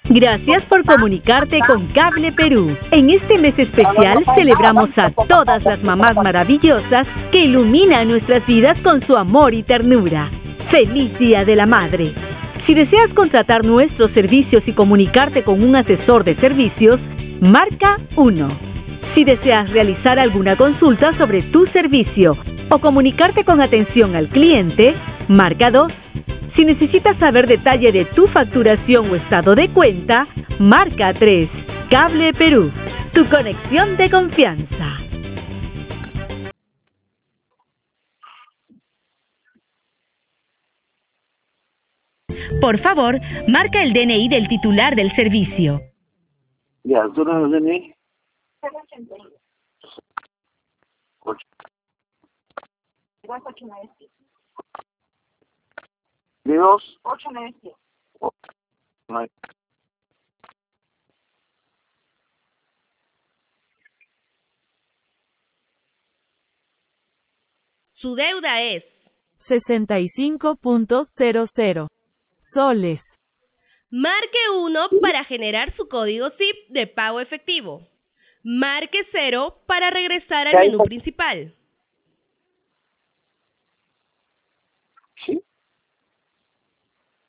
Gracias por comunicarte con Cable Perú. En este mes especial celebramos a todas las mamás maravillosas que iluminan nuestras vidas con su amor y ternura. ¡Feliz Día de la Madre! Si deseas contratar nuestros servicios y comunicarte con un asesor de servicios, marca 1. Si deseas realizar alguna consulta sobre tu servicio o comunicarte con atención al cliente, marca 2. Si necesitas saber detalle de tu facturación o estado de cuenta, marca 3. Cable Perú, tu conexión de confianza. Por favor, marca el DNI del titular del servicio. Ya, ¿tú no lo DNI? 82 897. Su deuda es 65.00 soles. Marque 1 para generar su código SIP de pago efectivo. Marque 0 para regresar al menú principal.